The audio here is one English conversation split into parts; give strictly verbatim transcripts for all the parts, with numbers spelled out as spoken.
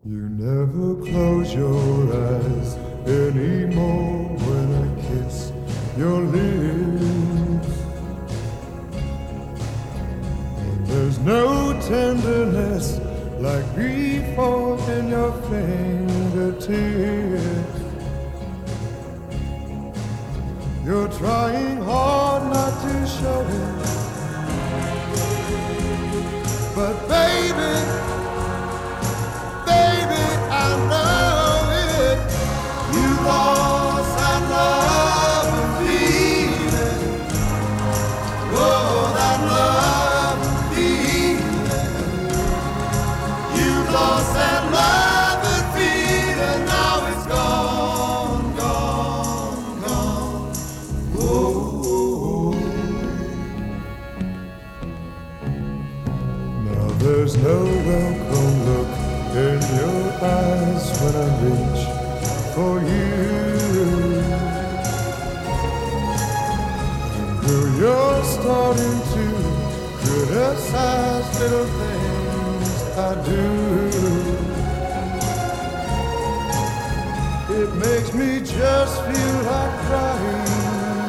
You never close your eyes anymore when I kiss your lips. And there's no tenderness like before in your fingertips. You're trying hard not to show it, but baby, I know it. You lost that love and feeling. Oh, that love and feeling. You lost that love and feeling. Now it's gone, gone, gone. Oh, now there's no welcome look in your eyes when I reach for you. Girl, you're starting to criticize little things I do. It makes me just feel like crying,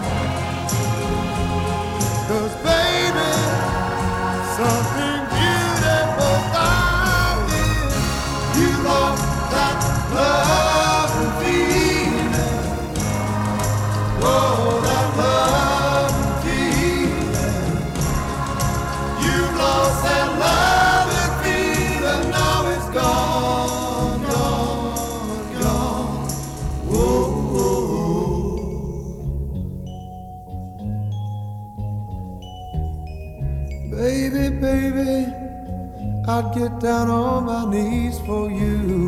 'cause baby, something beautiful about it. You lost that love and feeling. Oh, that love and feeling. You lost that love and feeling. Now it's gone, gone, gone. Whoa, whoa. Baby, baby, I'd get down on my knees for you.